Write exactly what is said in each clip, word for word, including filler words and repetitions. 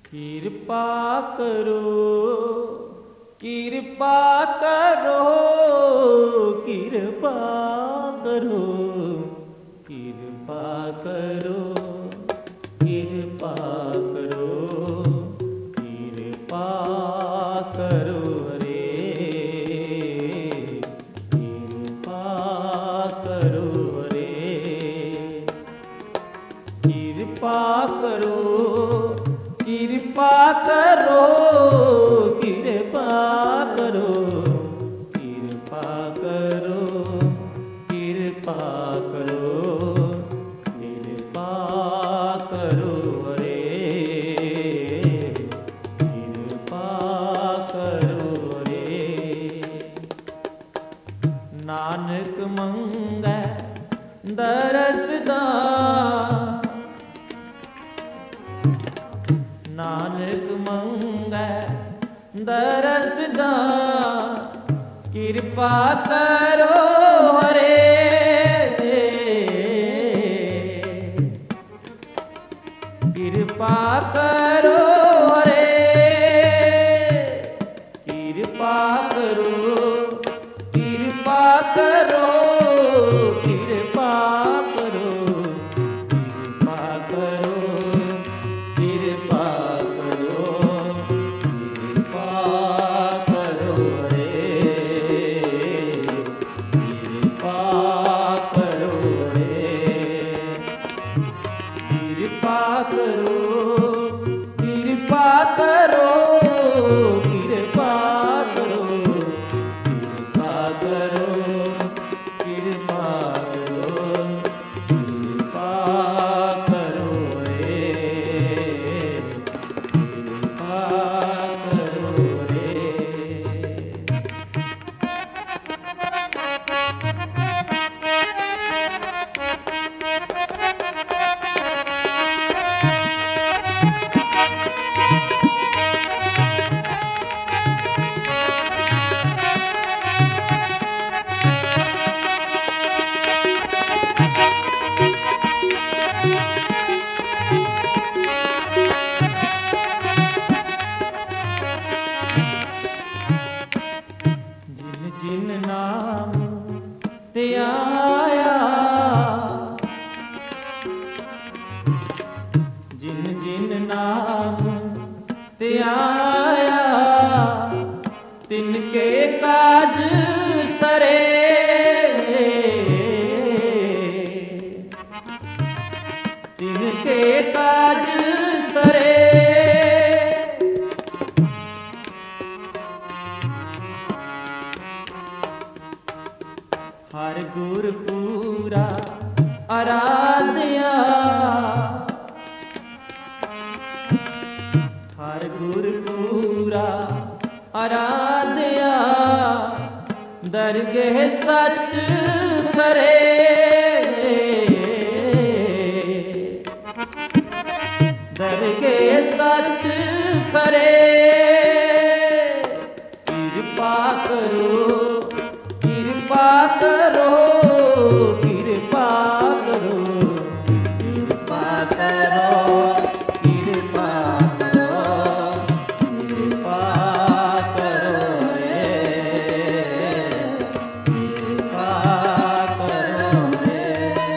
कृपा करो कृपा करो कृपा करो कृपा करो कृपा करो कृपा करो रे कृपा करो रे कृपा करो कृपा करो कृपा करो कृपा करो कृपा करो कृपा करो रे कृपा करो रे नानक मंगै दरसदा नानक मंगै दरसदा कृपा करो हरे कृपा करो हरे कृपा करो कृपा करो कृपा करो कृपा करो कृपा करो कृपा करो रे कृपा करो रे कृपा करो कृपा करो कृपा करो कृपा करो कृपा करो कृपा करो रे कृपा करो रे जिन जिन नाम ते आया जिन जिन नाम ते आया तिनके काज सरे तिनके काज सरे हर गुर पूरा आराध्या हर गुर पूरा आराध्या दरगह सच करे दरगह सच करे कृपा करो कृपा करो कृपा करो कृपा करो कृपा करो कृपा करो रे कृपा करो रे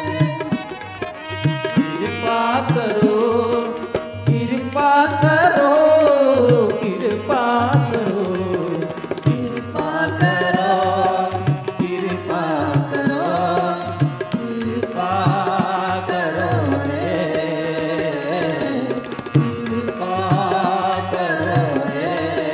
कृपा करो कृपा करो कृपा करो कृपा करो कृपा करो कृपा करो रे कृपा करो रे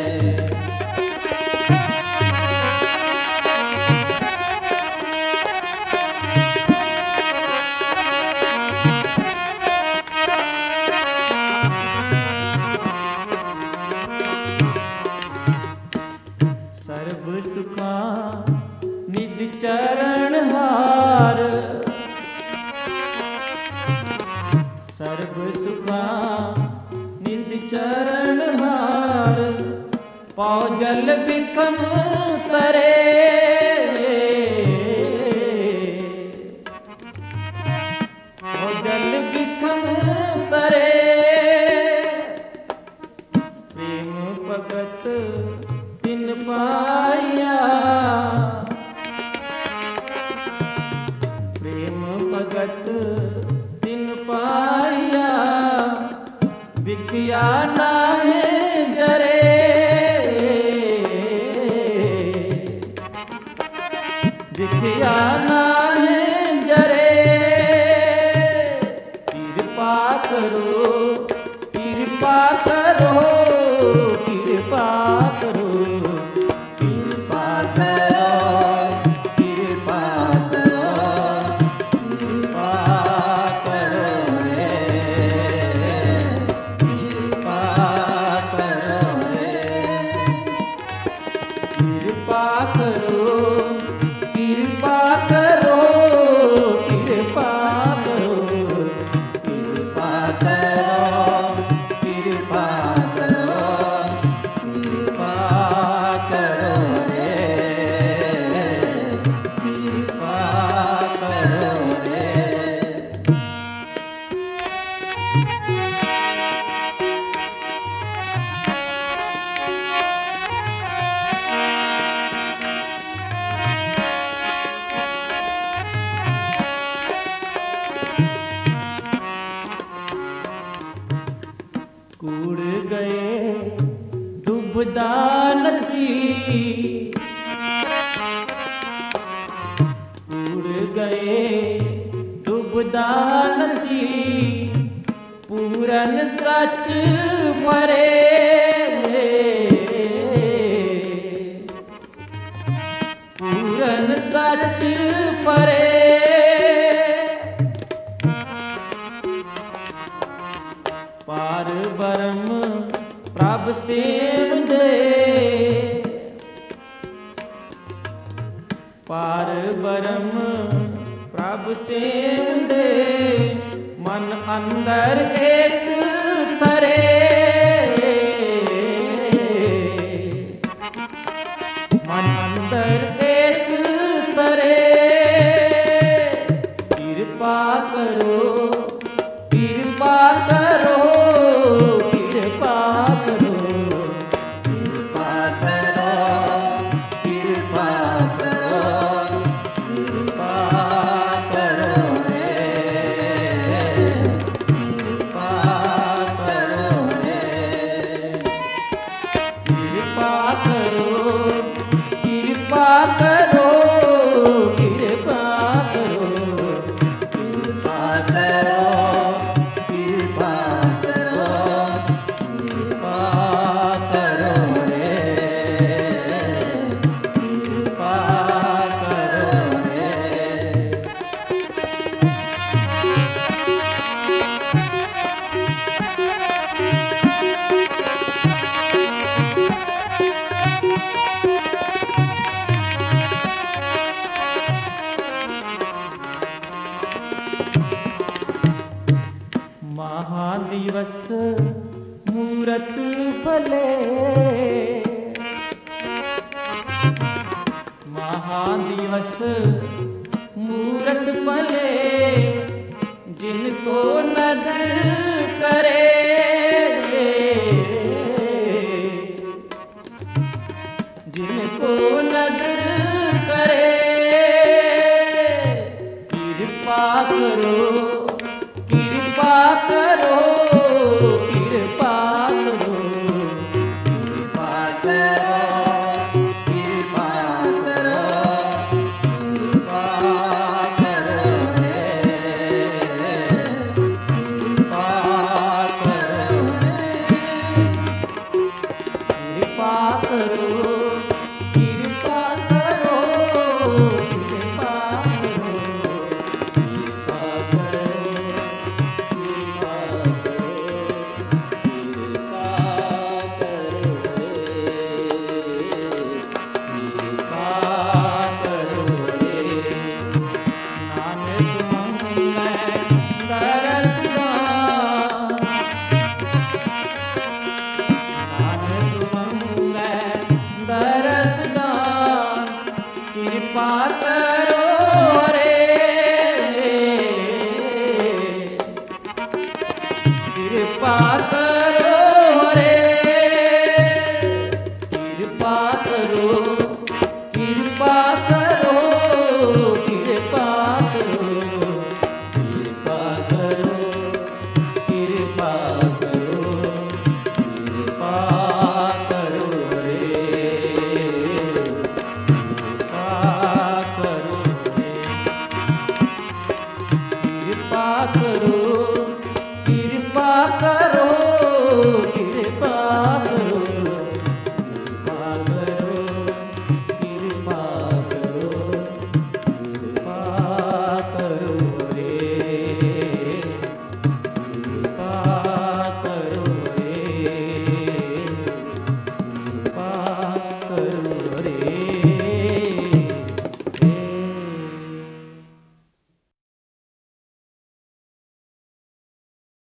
सर्व सुखा निज चरण हार सर्व सुखा निज चरण हार पाओ जल बिखम करे पाओ जल बिखम करे भगत तिन पाया, प्रेम भगत तिन पाया, बिकिया नाहे जरे, बिकिया नाहे जरे। कृपा करो कृपा करो कृपा करो कृपा करो कृपा करो कृपा करो रे, कृपा करो रे, कृपा करो कृपा करो कृपा करो कृपा करो कृपा करो कृपा करो रे, कृपा करो रे। कूड़ गए दुबदा नसी, कूड़ गए दुबदा नसी, पूरन सच मरे, पूरन सच परे। पार ब्रह्म प्रभ सेव दे, पार ब्रह्म प्रभ सेव दे, मन अंदर एक तरे, मन अंदर एक तरे। कृपा करो कृपा करो कृपा करो कृपा करो कृपा करो कृपा करो रे, कृपा करो रे, कृपा करो कृपा करो कृपा करो कृपा करो कृपा करो कृपा करो रे, कृपा करो रे। महादिवस मूरत भले, महादिवस मूरत भले, जिनको नदर करे,